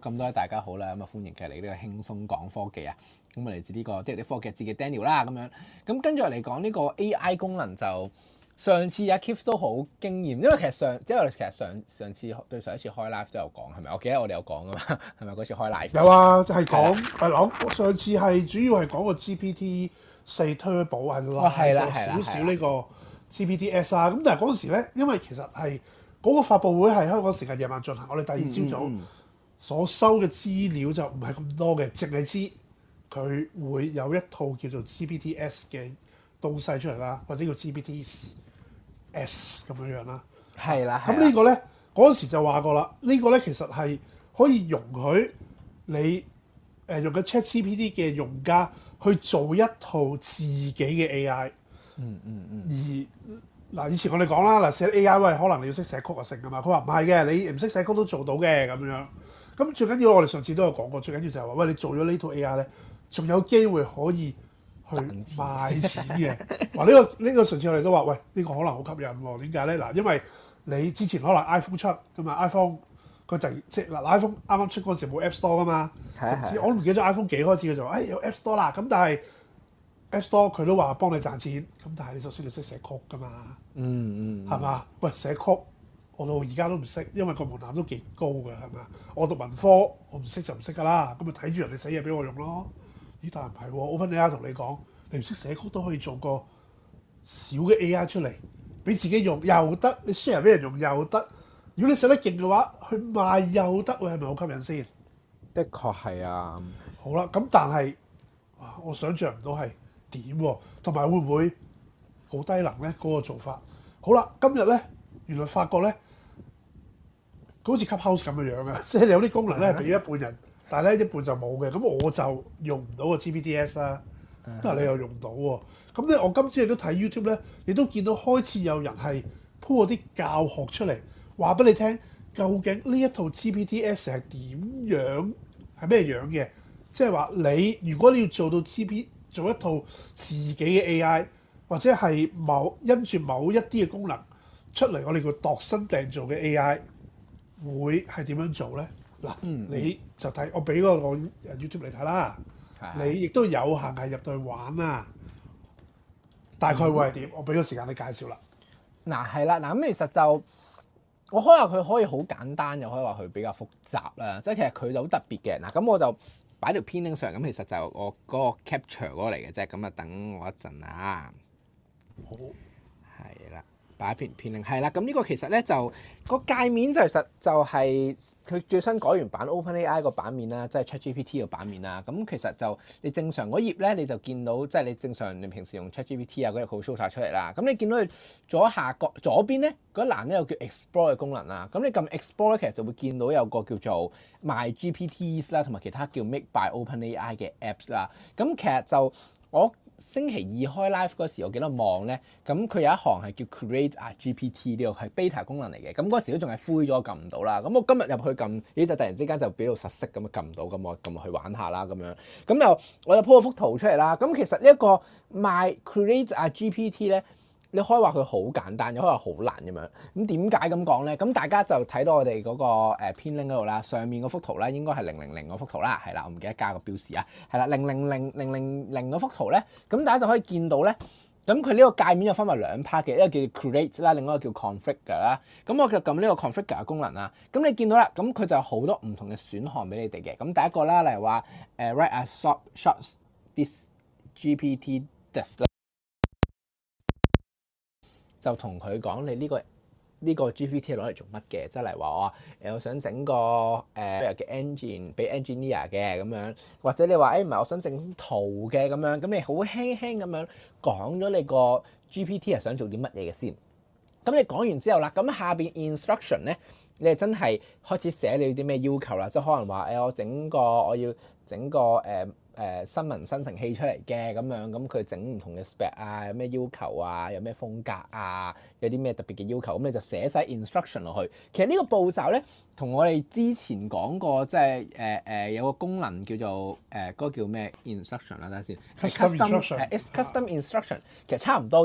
咁多位大家好啦，咁啊歡迎佢嚟呢個輕鬆講科技啊，咁啊嚟自呢個即係啲科技節嘅 Daniel 啦咁樣，咁跟住嚟講呢個 AI 功能就上次阿 Keith 都好驚豔，因為其實我哋上次對上一次開 live 都有講係咪？我記得我哋有講噶嘛，係咪嗰次開 live？ 有啊，就係講上次係主要係講個 GPT-4 Turbo 係拉少少呢個 GPT-S 啊，咁但係嗰陣時咧，因為其實係嗰個發佈會係香港時間夜晚進行，我哋第二朝早所收嘅資料就唔係咁多嘅，淨係知佢會有一套叫做 GPT-S 嘅東西出嚟啦，或者叫 GPT-S 咁樣啦。 係啦。 咁呢個咧嗰陣時就話過啦，呢個咧其實係可以容許你用緊 ChatGPT 嘅用家去做一套自己嘅 AI。而嗱，以前我哋講啦，嗱寫 AI 喂，可能你要識寫曲啊成㗎嘛。佢話唔係嘅，你唔識寫曲都做到嘅咁樣。咁最緊要我哋上次都有講過，最緊要就係話喂，你做咗呢套 AI 咧，仲有機會可以去賣錢嘅。話呢個上次我哋都話喂，呢個可能好吸引喎。點解咧？嗱，因為你之前可能 iPhone 出咁啊 ，iPhone 佢即係嗱 iPhone 啱啱出嗰陣時冇 App Store 㗎嘛。我都唔記得咗 iPhone 幾開始佢就話有 App Store 啦。咁但係 App Store 佢都話幫你賺錢，咁但係你首先你識寫曲㗎嘛。係嘛？喂，寫曲我到而家都唔識，因為個門檻都幾高㗎，係嘛？我讀文科，我唔識就唔識㗎啦。咁咪睇住人哋寫嘢俾我用咯。咦？但係唔係喎 ，OpenAI 同你講，你唔識寫曲都可以做個小嘅 AI 出嚟，俾自己用又得，你 share 俾人用又得。如果你寫得勁嘅話，去賣又得，係咪好吸引先？ 的確係啊。 好啦，咁但係我想象唔到係點喎，同埋會唔會好低能咧？嗰個做法。好啦，今日咧原來發覺咧，佢好似 Clubhouse 咁嘅樣嘅，即係有啲功能咧俾一半人，但係咧一半就冇嘅。咁我就用唔到個 GPT-S 啦，但係你又用到喎。咁咧，我今次亦都睇 YouTube 咧，亦都見到開始有人係鋪嗰啲教學出嚟，話俾你聽究竟呢一套 GPT-S 係點樣，係咩樣嘅？即係話你如果你要做到做一套自己嘅 AI，或者係因住某一啲嘅功能出嚟，我哋叫度身訂造嘅 AI，會係點樣做咧？嗱，你就睇我俾嗰個 YouTube 嚟睇啦。你亦都有幸係入到去玩啦。大概會係點？我俾個時間你介紹啦。 嗱係啦，嗱咁其實就我可以話佢可以好簡單，又可以話佢比較複雜啦。即係其實佢就好特別嘅。嗱咁我就擺條片 link 上，咁其實就我嗰個 capture 嗰個嚟嘅啫。咁啊等我一陣啊。 好。 係啦。擺一片 link 係啦，咁呢個其實咧就個界面就其實就係佢最新改完版 OpenAI 個版面啦，即係 ChatGPT 個版面啦。咁其實就你正常嗰頁咧，你就見到即係你正常你平時用 ChatGPT 啊嗰啲佢會 show 晒出嚟啦。咁你見到佢左下角左邊咧嗰欄咧有叫 Explore 嘅功能啦。咁你撳 Explore 咧，其實就會見到有個叫做 My GPTs 啦，同埋其他叫 Made by OpenAI 嘅 Apps 啦。咁其實就我星期二開 live 嗰時，我記得望咧，咁佢有一行係叫 Create a GPT 呢個係 beta 功能嚟嘅。咁嗰時都仲係灰咗，撳唔到啦。咁我今日入去撳，咦就突然之間就俾到實色咁啊，撳唔到，咁我撳去玩下啦咁樣。咁就我就 po 咗幅圖出嚟啦。咁其實呢一個 My Create a GPT 咧，你可以話佢好簡單，又可以話好難咁樣。咁點解咁講咧？咁大家就睇到我哋嗰個編 link 嗰度啦，上面嗰幅圖咧應該係000嗰幅圖啦，係啦，我唔記得加個標示啊，係啦，000000嗰幅圖咧，咁大家就可以見到咧。咁佢呢個界面又分為兩 part 嘅，一個叫 Create 啦，另外一個叫 Configure 啦。咁我就撳呢個 Configure 嘅功能啦。咁你見到啦，咁佢就有好多唔同嘅選項俾你哋嘅。咁第一個啦，例如話Write a short this GPT test。就同佢講你呢個 GPT 攞嚟做乜嘅？即係例如話我想整個嘅 engine 俾 engineer 嘅咁樣，或者你話唔係我想整圖嘅咁樣，咁你好輕輕咁樣講咗你個 GPT 係想做啲乜嘢嘅先。咁你講完之後啦，咁下邊 instruction 咧，你係真係開始寫你啲咩要求啦，即係可能話我要整個新聞生成器出嚟嘅咁樣，咁佢整唔同嘅 spec 啊，有咩要求啊，有咩風格啊，有啲咩特別嘅要求，咁你就寫晒 instruction 落去。其實呢個步驟咧，同我哋之前講過，即係有個功能叫做嗰個叫咩 instruction 啦，等下先 custom instruction，其實差唔多嘅。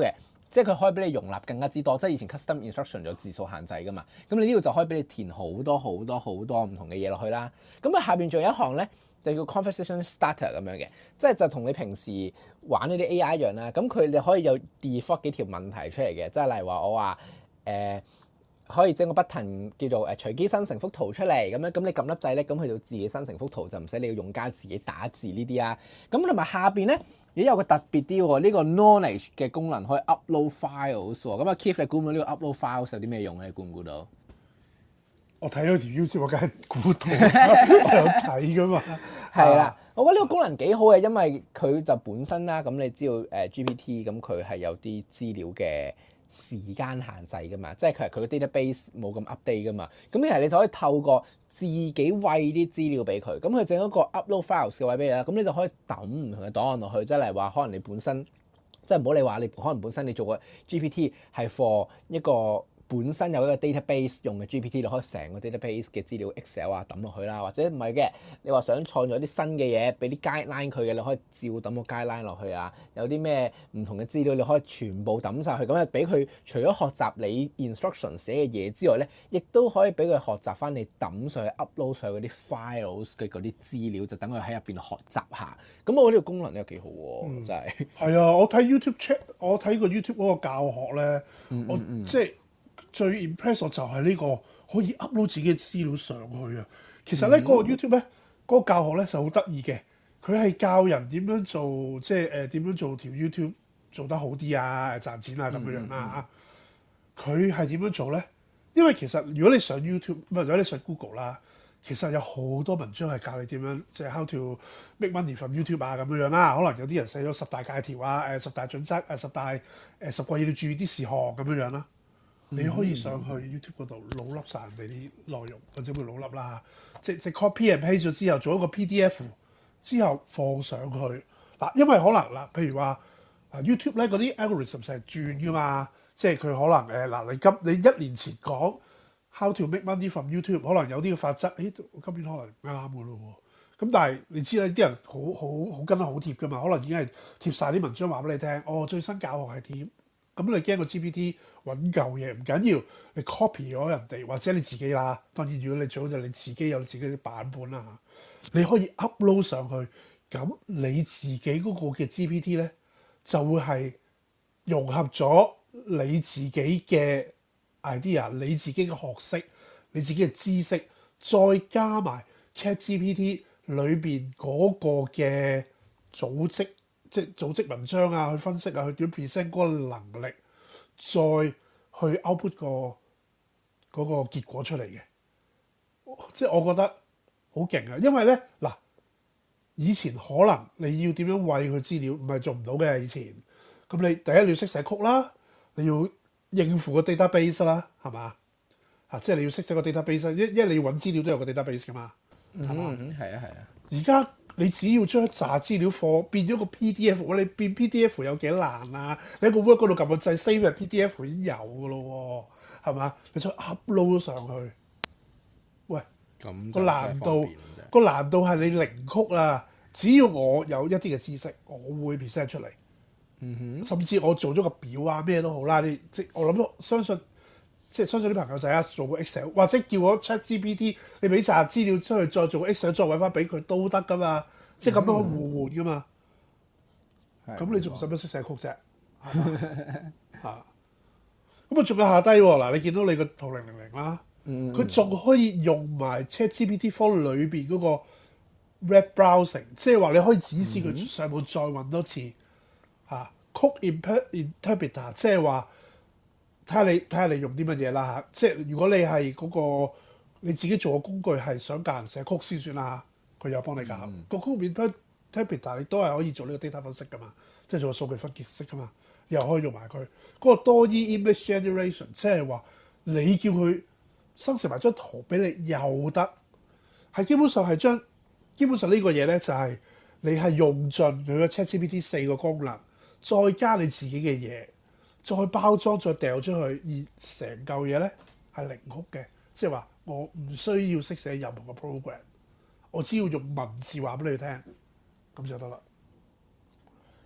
即係佢可以俾你容納更加之多，即係以前 custom instruction 有字數限制㗎嘛，咁你呢度就可以俾你填好多唔同嘅嘢落去啦。咁啊下邊仲有一項咧，就叫 conversation starter 咁樣嘅，即係就同你平時玩呢啲 AI 一樣啦。咁佢哋可以有 default 幾條問題出嚟嘅，即係例如話我話可以整個 button 叫做隨機生成幅圖出嚟咁樣，咁你撳粒掣咧，咁佢就自己生成幅圖，就唔使你個用家自己打字呢啲啊。咁同埋下邊咧，亦有個特別啲喎，呢個 knowledge 嘅功能可以 upload files 喎。咁啊，Keith 你估唔到呢個 upload files 有啲咩用咧？你估唔估到？ 我睇咗條 YouTube，我梗係估到，我有睇噶嘛。 係啦，我覺得呢個功能幾好嘅，因為佢就本身啦，咁你知道GPT 咁佢係有啲資料嘅時間限制噶嘛，即係佢個 database 冇咁 update 噶嘛，咁其實你就可以透過自己餵啲資料俾佢，咁佢整一個 upload files 嘅位俾你啦，咁你就可以揼唔同嘅檔案落去，即係例如話可能你本身即係唔好你話你可能本身你做個 GPT 係 for 一個本身有一個 database 用嘅 GPT，你可以成個 database 嘅資料 Excel 啊抌落去啦，或者唔係嘅，你話想創造啲新嘅嘢，俾啲 guideline 佢嘅，你可以照抌個 guideline 落去啊。有啲咩唔同嘅資料，你可以全部抌晒去，咁啊俾佢除咗學習你 instruction 寫嘅嘢之外咧，亦都可以俾佢學習翻你抌上去 upload 上去嗰啲 files 嘅嗰啲資料，就等佢喺入邊學習下。咁我覺得呢個功能呢個幾好喎，真係。 係啊，我睇 YouTube 我睇個 YouTube 嗰個教學咧，我即係。最 impress 我就係呢個可以 upload 自己嘅資料上去啊！其實咧嗰個 YouTube 咧嗰個教學咧就好得意嘅，佢係教人點樣做，即係點樣做條 YouTube 做得好啲啊，賺錢啊咁樣樣啦。佢係點樣做咧？因為其實如果你上 YouTube 或者你上 Google 啦，其實有好多文章係教你點樣即係 how to make money from YouTube 啊咁樣樣啦。可能有啲人寫咗10大戒條啊、10大準則、10個要注意啲事項咁樣樣啦。你可以上去 YouTube 嗰度老笠晒人哋啲內容，或者會老笠啦，即 copy and paste 咗之後做一個 PDF 之後放上去嗱，因為可能嗱，譬如話YouTube 咧嗰啲 algorithm 成日轉噶嘛，即係佢可能你1年前講 how to make money from YouTube， 可能有啲嘅法則，今年可能唔啱噶咯喎，咁但係你知啦，啲人好跟得好貼噶嘛，可能已經係貼晒啲文章話俾你聽，最新教學係點。咁你驚個 GPT 揾舊嘢唔緊要，你 copy 咗人哋或者你自己啦。當然，如果你最好就你自己有自己嘅版本啦嚇，你可以 upload 上去。咁你自己嗰個嘅 GPT 咧就會係融合咗你自己嘅 idea、你自己嘅學識、你自己嘅知識，再加埋 ChatGPT 裏邊嗰個嘅組織。即係組織文章啊，去分析啊，去點 present 嗰個能力，再去 output 嗰個結果出嚟嘅。即係我覺得好勁啊！因為咧嗱，以前可能你要點樣餵佢資料，唔係做唔到嘅。以前咁你第一你要識寫曲啦，你要應付個 database 啦，係嘛？即係你要識寫個 database，因為你要揾資料都有個 database 噶嘛，係嘛？ 係啊。而家你只要將一紮資料貨變咗個 PDF， 你變 PDF 有幾難啊？你喺個 Word 嗰度撳個掣 save 入 PDF 已經有噶咯喎，係嘛？你再 upload 上去，喂，個難度係你零曲啦。只要我有一啲嘅知識，我會 present 出嚟。甚至我做咗個表啊，咩都好啦。我相信啲朋友仔啊，做個 Excel 或者叫我 ChatGPT， 你俾晒資料出去，再做個 Excel， 再揾翻俾佢都得噶嘛。即係咁樣可以互換噶嘛。咁你仲使唔使識寫曲啫？嚇！咁啊，仲有下低喎嗱，你見到你個圖000啦，佢仲可以用埋 ChatGPT-4 裏邊嗰個 Web browsing， 即係話你可以指示佢上網再揾多次嚇。Code interpreter 即係話睇下你用啲乜嘢啦嚇。即係如果你係嗰個你自己做個工具係想教人寫曲先算啦嚇，佢有幫你教。個 Code interpreter 你都係可以做呢個 data 分析噶嘛，即係做個數據分析噶嘛，又可以用埋佢嗰個多 image generation， 即係話你叫佢生成埋張圖俾你又得，係基本上呢個嘢咧就係你係用盡佢個 ChatGPT 4個功能，再加你自己嘅嘢，再包裝再掉出去，而成嚿嘢咧係零曲嘅，即係話我唔需要識寫任何嘅 program， 我只要用文字話俾你聽，咁就得啦。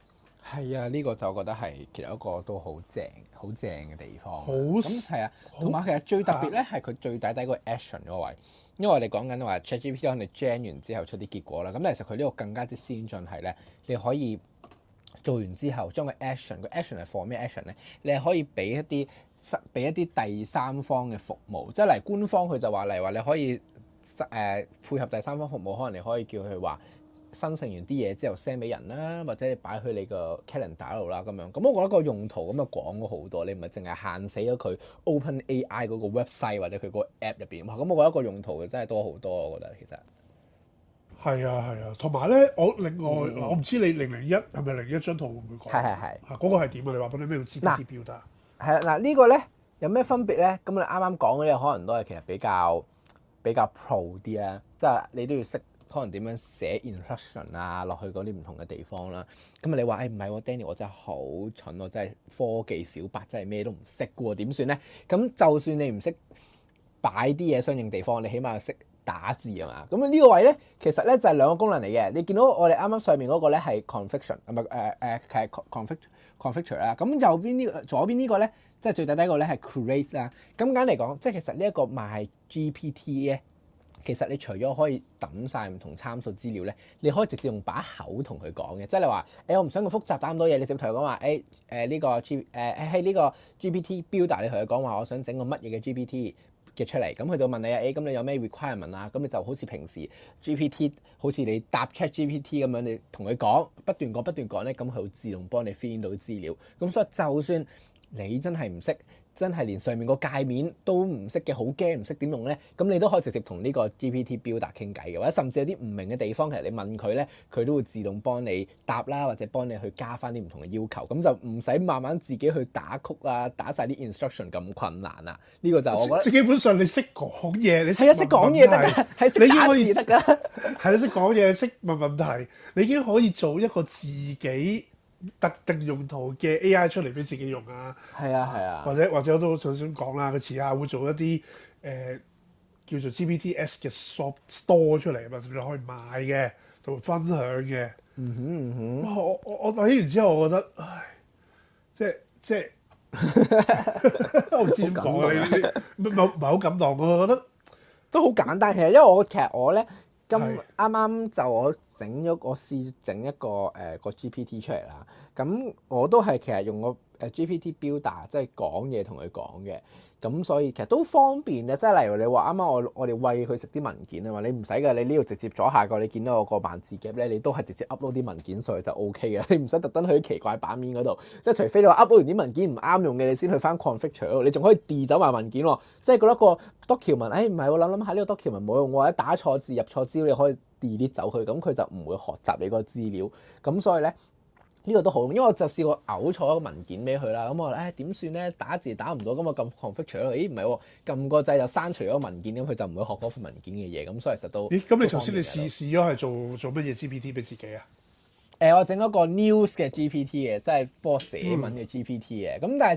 係啊，呢個就覺得係其實一個都好正嘅地方。 好咁係啊，同埋其實最特別咧係佢最底個 action 嗰個位，因為我哋講緊話 ChatGPT 可能你 gen 完之後出啲結果啦。咁其實佢呢個更加之先進係咧，你可以做完之後將個 action 係 for 咩 action 咧？你係可以俾一啲第三方嘅服務，即係例如官方佢就話，例如話你可以配合第三方服務，可能你可以叫佢話生成完啲嘢之後 send 俾人啦，或者你擺去你個 calendar 度啦咁樣。咁我覺得個用途咁就廣咗好多，你唔係淨係限死咗佢 OpenAI 嗰個 website 或者佢嗰個 app 入邊。咁我覺得個用途真係多好多，我覺得其實。 係啊，同埋咧，我另外我唔知你001係咪01張圖會唔會講？ 係。 嗰個係點啊？你話俾你咩叫 GPT Builder？ 係啦，呢個咧有咩分別咧？咁你啱啱講嗰啲可能都係其實比較 pro 啲啊，即係你都要識可能點樣寫 instruction 啊落去嗰啲唔同嘅地方啦。咁你話唔係喎，Daniel 我真係好蠢，我真係科技小白，真係咩都唔識嘅喎，點算咧？咁就算你唔識擺啲嘢相應地方，你起碼識打字啊嘛。咁呢個位咧，其實咧就係兩個功能嚟嘅。你見到我哋啱啱上面嗰個咧係 configuration，唔係係 configuration 啦。咁右邊呢個左邊呢個咧，即係最底個咧係 create 啦。咁簡單嚟講，即係其實呢一個賣 GPT 咧，其實你除咗可以揼晒唔同參數資料咧，你可以直接用把口同佢講嘅。即係你話我唔想咁複雜打咁多嘢，你直接同佢講話呢個呢個 GPT Builder， 你同佢講話我想整個乜嘢嘅 GPT。嘅出嚟，咁佢就問你咁你有咩 requirement 啊？咁你就好似平時 GPT， 好似你答 ChatGPT 咁樣，你同佢講，不斷講咧，咁佢會自動幫你 fill 到資料。咁所以就算你真係唔識，真係連上面個界面都唔識嘅，好驚唔識點用咧，咁你都可以直接同呢個 GPT Builder 傾偈嘅，或者甚至有啲唔明嘅地方，其實你問佢咧，佢都會自動幫你答啦，或者幫你去加翻啲唔同嘅要求，咁就唔使慢慢自己去打曲啊，打晒啲 instruction 咁困難啊。呢個就我覺得， 基本上你識講嘢，你係啊，識講嘢得㗎，係識打字得㗎。 係你識講嘢，識問問題，你已經可以做一個自己特定用途嘅 AI 出嚟俾自己用啊！ 係啊， 或者我都想講啦，佢遲下會做一啲叫做 GPTs 嘅 store 出嚟，甚至可以賣嘅，就會分享嘅。哇！我睇完之後，我覺得，唉，即係我唔知點講啊！你唔係好感動，我覺得都好簡單。其實因為其實我咧啱啱就我試整一個個 GPT 出嚟啦。咁我都係其實用個GPT Builder 即係講嘢同佢講嘅。咁所以其實都方便嘅，即係例如你話啱啱我哋餵佢食啲文件啊嘛，你唔使㗎，你呢度直接左下角你見到我個萬字夾咧，你都係直接 upload 啲文件上去就 OK 嘅，你唔使特登去啲奇怪版面嗰度，即係除非你話 upload 完啲文件唔啱用嘅，你先去翻 config 嗰度，你仲可以 delete 走埋文件喎，即係覺得個 document， 唔係喎，諗下呢個 document 冇用，或者打錯字入錯資料，你可以 delete 走佢，咁佢就唔會學習你個資料，咁所以咧。呢個都好，因為我就試過嘔錯一個文件俾佢啦。咁我話點算咧？打字打唔到，咁我撳 config 除咗，唔係喎，撳個掣就刪除咗文件，咁佢就唔會學嗰份文件嘅嘢。咁所以其實都咁你頭先你試咗係做乜嘢 GPT 俾自己啊？ 我整咗個 news 嘅 GPT 嘅，即係幫我寫文嘅 GPT 嘅。咁但係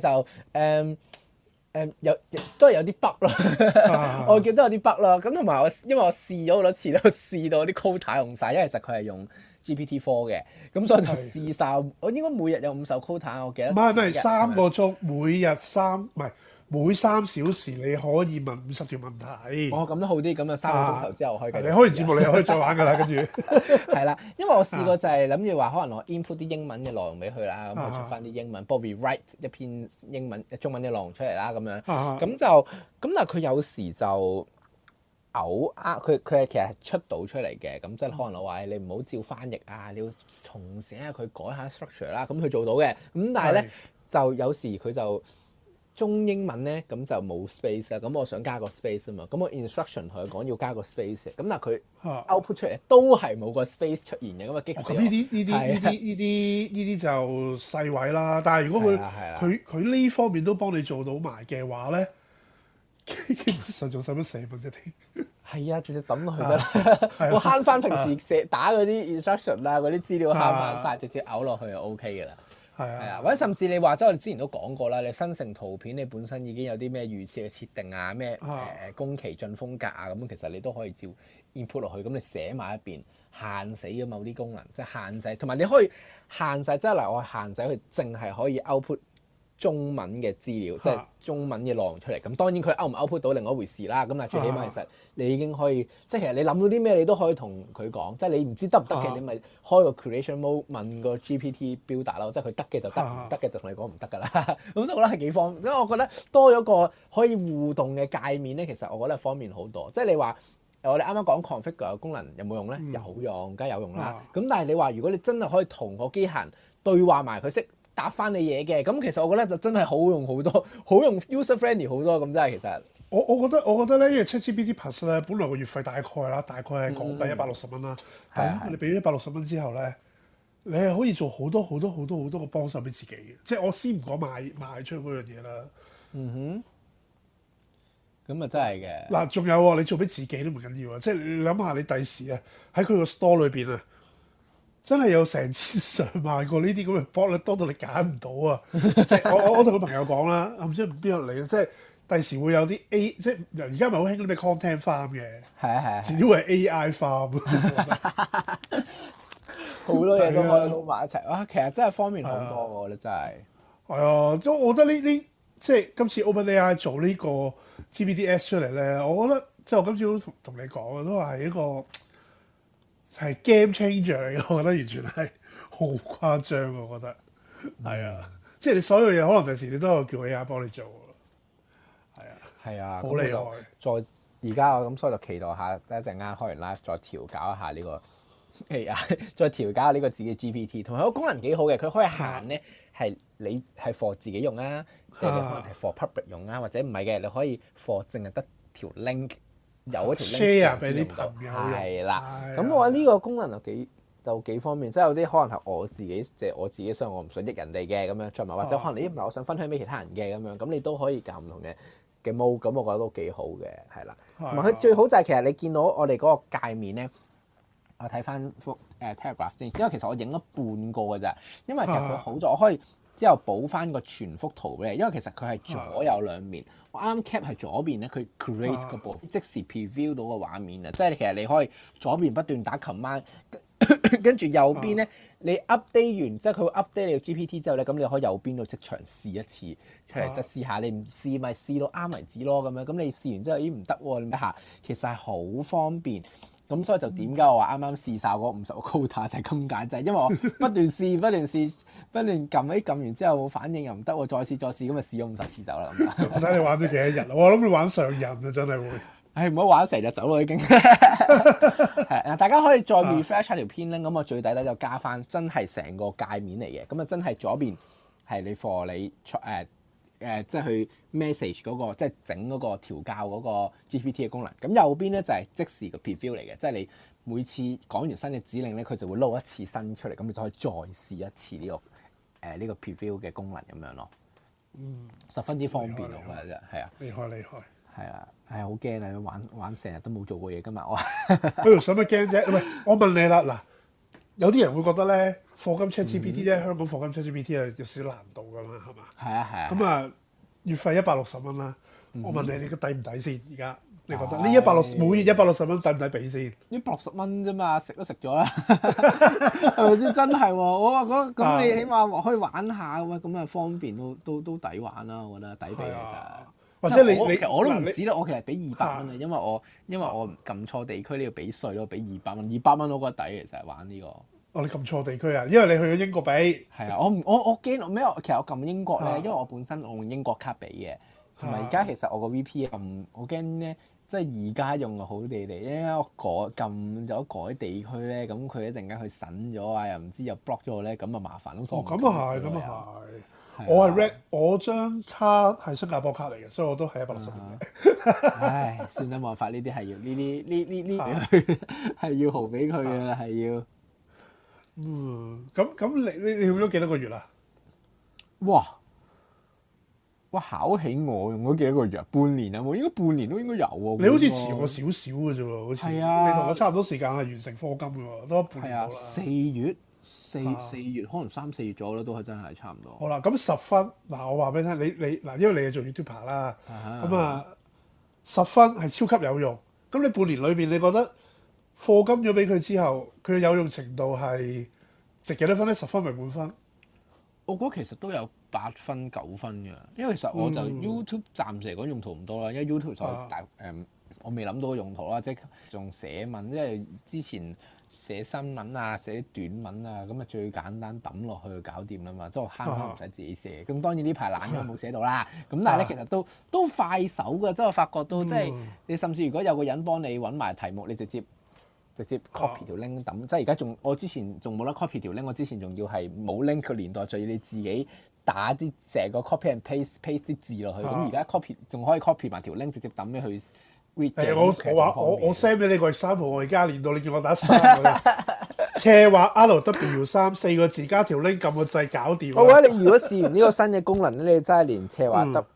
就都係有啲 bug 咯。我見到有啲 bug 咯。咁同埋因為我試咗好多次都試到啲 quota 用晒，因為其實佢係用GPT-4嘅，咁所以就試晒。我應該每日有50 quota，我記得。唔係3個鐘，每3小時你可以問50條問題。 咁都好啲，咁就3個鐘頭之後可以繼續。 你開完節目你又可以再玩㗎啦，跟住。 係啦，因為我試過就係諗住話，可能我 input 啲英文嘅內容俾佢啦，咁佢出翻啲英文，幫我 rewrite 一篇中文嘅內容出嚟啦，咁樣。咁但係佢有時就。佢係其實出到出嚟嘅，咁即係可能我話你唔好照翻譯啊，你要重寫下佢改下 structure 啦，咁佢做到嘅，咁但係咧就有時佢就中英文咧咁就冇 space 啦，咁我想加個 space 啊嘛，咁我 instruction 同佢講要加個 space 嘅，咁但係佢 output 出嚟都係冇個 space 出現嘅，咁啊激死我！ 呢啲就細位啦，但係如果佢呢方面都幫你做到埋嘅話咧。基本上仲使乜寫文啫？ 係啊，直接抌落去得啦。我慳翻平時打嗰啲 instruction 啦，嗰啲資料慳翻晒，直接嘔落去就 OK 嘅啦。 係係啊， 啊， 或者甚至你話即係我哋之前都講過啦，你生成圖片你本身已經有啲咩預設嘅設定啊，咩宮崎駿風格啊，咁其實你都可以照 input 落去，咁你寫埋一邊，限死咗某啲功能，即係限制，同埋你可以限制，即係嗱，我限制佢淨係可以 output 中文嘅資料，即係中文嘅內容出嚟。咁當然佢 out 唔 output 到另外一回事啦。咁但係最起碼其實你已經可以，即係其實你諗到啲咩你都可以同佢講。即係你唔知得唔得嘅，你咪開個 creation mode 問個 GPT builder 咯。即係佢得嘅就得，唔得嘅就同你講唔得㗎啦。咁所以我覺得係幾方便，因為我覺得多咗個可以互動嘅界面咧，其實我覺得係方便好多。即係你話我哋啱啱講 configure 嘅功能有冇用咧？有用，梗係有用啦。咁但係你話如果你真係可以同個機械人對話埋佢識答翻你嘢嘅，咁其實我覺得就真係好用好多，好用 user friendly 好多咁真係其實。 我覺得咧，因為 ChatGPT Plus 咧，本來個月費大概係港幣160蚊啦。但係你俾咗160蚊之後咧，你係可以做好多個幫手俾自己嘅。即係我先唔講賣出嗰樣嘢啦。 咁啊真係嘅。 嗱，仲有喎，你做俾自己都唔緊要啊！即係你諗下，你第時啊喺佢個 store 裏邊啊，真係有成千上萬個呢啲咁嘅 bot 咧，多到你揀唔到啊！即係我同個朋友講啦，唔知邊度嚟嘅，即係第時會有啲 即係而家咪好興啲咩 content farm 嘅， 係啊， 遲啲會係 AI farm， 好多嘢都可以撈埋一齊啊！其實真係方便好多喎，我覺得真係。 係啊，即係我覺得呢即係今次 OpenAI 做呢個 GPTs 出嚟咧，我覺得即係我今次都同你講嘅，都話係一個係 game changer 嚟嘅，我覺得完全係好誇張，我覺得係啊，即係你所有嘢可能第時你都有叫 AI 幫你做， 係啊， 好厲害。 再而家我咁，所以就期待下一陣間開完 live 再調教一下呢個 AI，再調教下呢個自己 GPT，同埋個功能幾好嘅，佢可以限咧係你係 for 自己用啊，即係你可能係 for public 用啊，或者唔係嘅，你可以 for 淨係得條 link 有一條 share 俾啲先用到， 朋友係啦。咁我覺得呢個功能就幾方便，即係有啲可能係我自己即係我自己，所以我唔想益人哋嘅咁樣，再埋或者可能你唔係我想分享俾其他人嘅咁樣，咁你都可以揀唔同嘅 mode，咁我覺得都幾好嘅，係啦。同埋佢最好就係其實你見到我哋嗰個界面咧，我睇翻幅Telegraph 先，因為其實我影咗半個㗎咋，因為其實佢好咗，我可以之後補翻個全幅圖俾你，因為其實佢係左右兩面。我啱 cap 係左邊咧，佢 create 嗰部即時 preview 到個畫面啊，即係其實你可以左邊不斷打 command，跟住右邊咧你 update 完，即係佢會 update 你個 GPT 之後咧，咁你可以右邊度即場試一次出嚟，就試下你唔試咪試到啱為止咯咁樣。咁你試完之後咦唔得喎，你睇下其實係好方便。咁所以就點解我話啱啱試晒嗰50個 quota 就係咁解，就係因為我不斷試、不斷試、不斷撳完之後冇反應又唔得喎，再試咁咪試咗50次走啦咁樣。 我睇你玩咗幾多日，我諗你玩上癮啊，真係會。 唉，唔好玩成日走咯已經。係大家可以再 refresh 下條片咧，咁我最底咧就加翻真係成個界面嚟嘅，咁啊真係左邊係你 for 你即係去 message 嗰個，即係整嗰個調教嗰個 GPT 嘅功能。咁右邊咧就係即時個 preview 嚟嘅，即係你每次講完新嘅指令咧，佢就會撈一次新出嚟，咁你就可以再試一次呢個 preview 嘅功能咁樣咯。十分之方便我覺得真係啊。 厲害。 係啊，係好驚啊！玩成日都冇做過嘢今日我。 使乜驚啫？喂，我問你啦，嗱，有啲人會覺得咧，課金 ChatGPT 咧，香港課金 ChatGPT 係有少少難度㗎嘛，係嘛？ 係啊。 咁啊，月費160蚊啦。我問你，你個抵唔抵先？而家你覺得呢每月160蚊抵唔抵俾先 ？160蚊啫嘛，食都食咗啦，係咪先？真係喎，我話咁你起碼可以玩下喎，咁啊方便都抵玩啦，我覺得抵俾其實。 或者你其實我都唔止啦，我其實俾200蚊啊，因為我撳錯地區呢要俾稅咯，俾200蚊，200蚊我覺得抵其實玩呢個。 你撳錯地區啊？因為你去咗英國俾。 係啊，我驚咩？其實我撳英國咧，因為我本身我用英國卡俾嘅，同埋而家其實我個 VPN 我驚咧，即係而家用就好地地，因為我撳咗改地區咧，咁佢一陣間佢審咗啊，又唔知又 block 咗我咧，咁啊麻煩咯。 咁啊係。我係 我張卡係新加坡卡嚟嘅，所以我都係160蚊嘅。 唉，算啦，冇辦法，呢啲係要呢係要豪俾佢嘅，係要。 咁你用咗幾多個月啦？ 哇！考起我用咗幾多個月啊？半年啊，應該半年都應該有喎。 你好似遲我少少嘅啫喎，好似。係啊。你同我差唔多時間係完成課金嘅喎，都半年到啦。 4月 4月可能3、4月左右啦，都係真係差唔多。 好啦，咁10分嗱，我話俾你聽，你嗱，因為你係做 YouTuber 啦，咁啊10分係超級有用。咁你半年裏邊，你覺得課金咗俾佢之後，佢嘅有用程度係值幾多分咧？10分咪滿分？ 我覺得其實都有8分9分嘅，因為其實我就 YouTube 暫時嚟講用途唔多啦，因為 YouTube 所我未諗到用途啦，即係仲寫文，因為之前寫新聞啊、寫短文啊，咁啊最簡單抌落去搞掂啦嘛，即係我慳翻唔使自己寫。咁當然呢排懶咗冇寫到啦，咁但係咧其實都快手㗎，即係我發覺到即係你甚至如果有個人幫你揾埋題目，你直接 copy 條 link 抌，即係而家我之前仲冇得 copy 條 link， 我之前仲要係冇 link 嘅年代，就要你自己打啲成個 copy and paste 啲字落去，咁而家 copy 仲可以 copy 埋條 link 直接抌俾佢 read 嘅。 我 send 俾你個3號，我而家練到你叫我打3斜畫 RW3 4個字加條 link 撳個掣搞掂。 我覺得你如果試完呢個新嘅功能咧，你真係連斜畫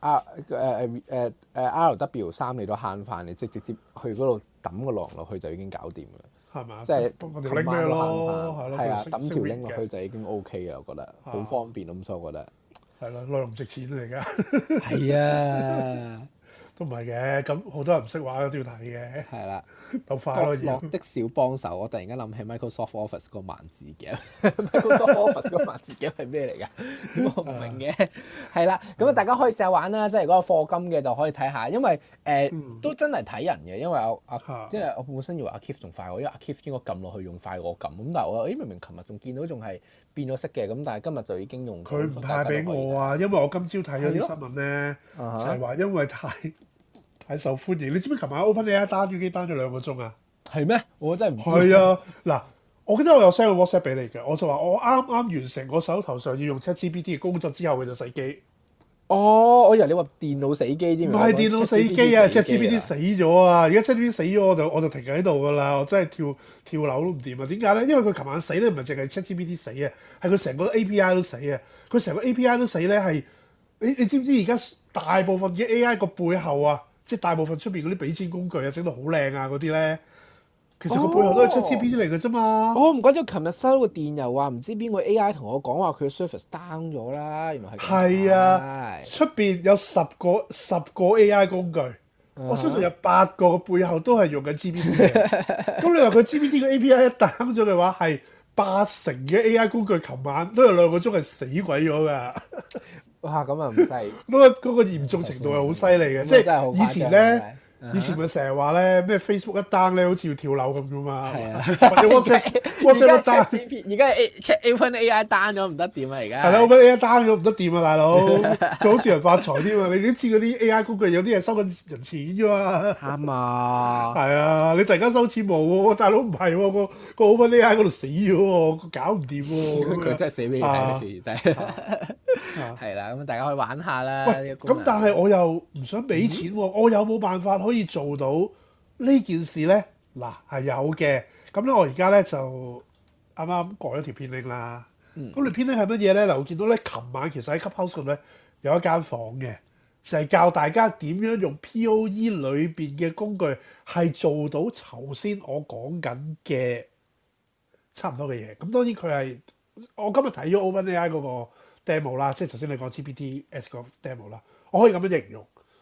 RW3 你都慳翻，你直接去嗰度抌個狼落去就已經搞掂啦。 係嘛？ 即係條 link 咩咯？ 係啊，抌條 link 落去就已經 OK 啦，我覺得好方便咁，所以我覺得係咯，內容唔值錢嚟㗎。 係啊， 都唔係嘅，咁好多人唔識畫都要睇嘅。 係啦， 鬥快咯角落的小幫手，我突然間諗起 Microsoft Office 個萬字夾，Microsoft Office 個萬字夾係咩嚟㗎？我唔明嘅。係啦，咁啊大家可以試下玩啦，即係如果有課金嘅就可以睇下，因為都真係睇人嘅，因為即係我本身以為阿 Keith 仲快我，因為阿 Keith 應該撳落去用快過我撳，咁但係我明明琴日仲見到仲係變咗色嘅，咁但係今日就已經用。 佢唔派俾我啊，因為我今朝睇咗啲新聞咧，就係話因為太受歡迎。你知唔知琴晚 OpenAI 單咗機單咗2個鐘啊？ 係咩？我真係唔知。 係啊，嗱，我記得我有 send 個 WhatsApp 俾你嘅，我就話我啱啱完成我手頭上要用 ChatGPT 嘅工作之後，佢就死機。 哦，我以為你話電腦死機添。 唔係電腦死機啊 ，ChatGPT 死咗啊！而家 ChatGPT 死咗，我就停喺度㗎啦，我真係跳樓都唔掂啊！點解咧？因為佢琴晚死咧，唔係淨係 ChatGPT 死啊，係佢成個 API 都死啊！佢成個 API 都死咧，係你知唔知而家大部分嘅 AI 個背後啊，即係大部分出邊嗰啲俾錢工具啊，整到好靚啊嗰啲咧，其實個背後都係 ChatGPT 嚟嘅啫嘛。 我唔怪咗，琴日收到個電郵話，唔知邊個 AI 同我講話佢嘅 service down 咗啦，原來係咁。 係啊，出邊有10個 AI 工具，我相信有8個嘅背後都係用緊 GPT 嘅。咁你話佢 GPT 嘅 API 一 down 咗嘅話，係80%嘅 AI 工具，琴晚都有2個鐘係死鬼咗㗎。 哇！咁啊，真係嗰個嚴重程度係好犀利嘅，即係以前咧。以前咪成日話咧咩 Facebook 一 down 咧，好似要跳樓咁噶嘛，或者 WhatsApp 一 down， 而家 OpenAI down 咗唔得掂啊！而家係啦，OpenAI down 咗唔得掂啊，大佬，就好似人發財添啊！你都知嗰啲 AI 工具有啲係收緊人錢㗎嘛， 啱啊， 係啊，你突然間收錢冇喎，大佬唔係喎，個 OpenAI 嗰度死咗喎，搞唔掂喎， 佢真係死俾你睇，真係係啦，咁大家可以玩下啦。 喂，咁但係我又唔想俾錢喎，我有冇辦法可以做到呢件事咧？嗱，係有嘅。咁咧，我而家咧就啱啱改咗條片 link 啦。咁條片 link 係乜嘢咧？嗱，我見到咧，琴晚其實喺 Clubhouse 度咧有一間房嘅，就係教大家點樣用 POE 裏邊嘅工具係做到頭先我講緊嘅差唔多嘅嘢。咁當然佢係我今日睇咗 OpenAI 嗰個 demo 啦，即係頭先你講 GPTs 個 demo 啦，我可以咁樣形容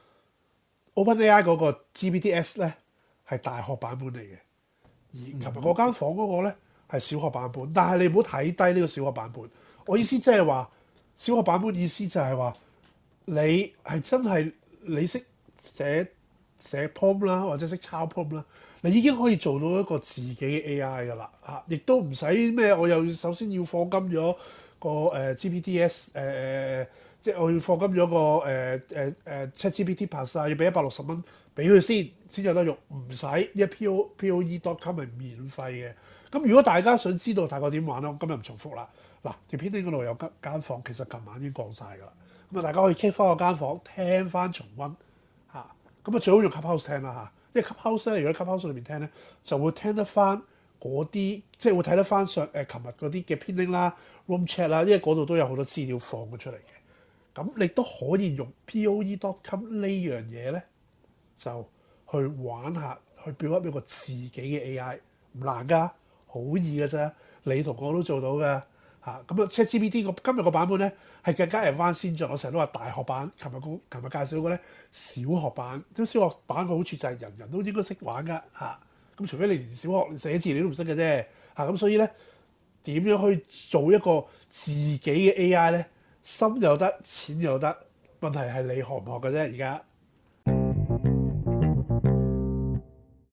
OpenAI 嗰個 GPTs 咧係大學版本嚟嘅，而琴日嗰間房嗰個咧係小學版本。但係你唔好睇低呢個小學版本。我意思即係話小學版本意思就係話你係真係你識寫 prompt 啦，或者識抄 prompt 啦，你已經可以做到一個自己嘅 AI 㗎啦嚇，亦都唔使咩，我又首先要課金咗個GPTs 即係我要課金咗個ChatGPT Plus 啊，要俾160蚊俾佢先有得用，唔使，因為 POE.com 係免費嘅。咁如果大家想知道大概點玩咧，我今日唔重複啦。嗱，條片嗰度有間房，其實琴晚已經講晒㗎啦。咁啊，大家可以 click 翻個間房聽翻重溫嚇。咁啊，最好用 Clubhouse 聽啦嚇，因為 Clubhouse 咧，如果 Clubhouse 裏面聽咧，就會聽得翻嗰啲，即係會睇得翻琴日嗰啲嘅編拎啦、room chat 啦，因為嗰度都有好多資料放咗出嚟嘅。咁你都可以用 POE.com 呢樣嘢咧，就去玩下，去 build up 一個自己嘅 AI，唔難㗎，好好易嘅啫，你同我都做到嘅嚇。咁啊，ChatGPT 今日個版本咧係更加 advanced 先進。我成日都話大學版，琴日介紹嗰個咧小學版。咁小學版個好處就係人人都應該識玩㗎嚇。咁除非你連小學寫字你都唔識嘅啫嚇。咁所以咧點樣去做一個自己嘅 AI 咧？深又得，淺又得，問題係你學唔學嘅啫而家。